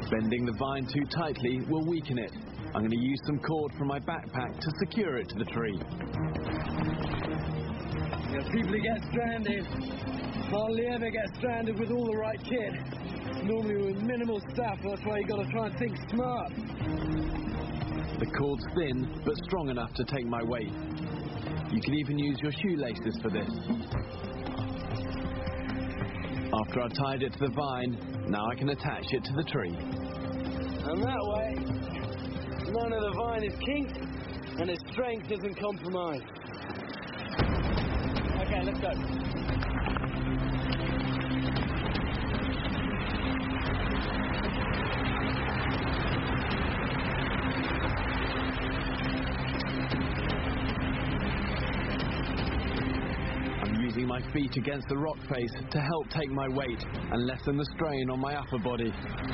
Bending the vine too tightly will weaken it. I'm going to use some cord from my backpack to secure it to the tree. People who get stranded hardly ever get stranded with all the right kit. Normally with minimal stuff, that's why you got to try and think smart. The cord's thin, but strong enough to take my weight. You can even use your shoelaces for this. After I've tied it to the vine, now I can attach it to the tree. And that way, none of the vine is kinked, and its strength isn't compromised. Okay, let's go. Using my feet against the rock face to help take my weight and lessen the strain on my upper body.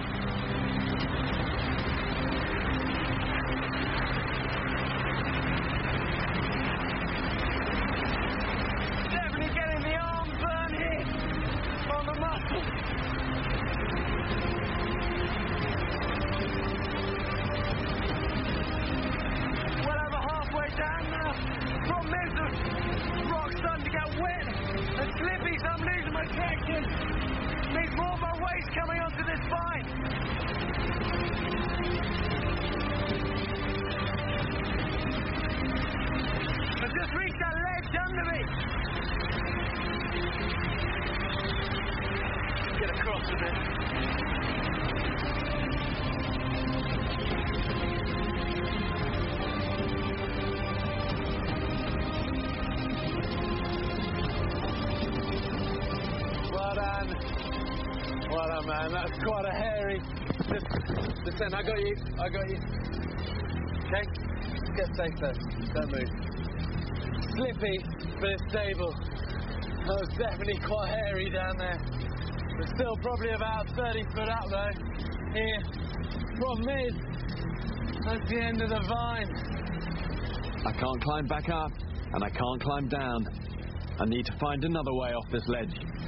Definitely getting the arm burn here on the muscle. Well over halfway down now. Problem is the rock's starting to get wet and slippy, so I'm losing my traction. Needs more of my weight coming onto this vine. I've just reached that ledge under me. Get across a bit. Well done, man. That's quite a hairy descent. I got you. Okay? Get safe there. Don't move. Slippy, but it's stable. That was definitely quite hairy down there. But still probably about 30 foot up, though. Here. Problem is, that's the end of the vine. I can't climb back up, and I can't climb down. I need to find another way off this ledge.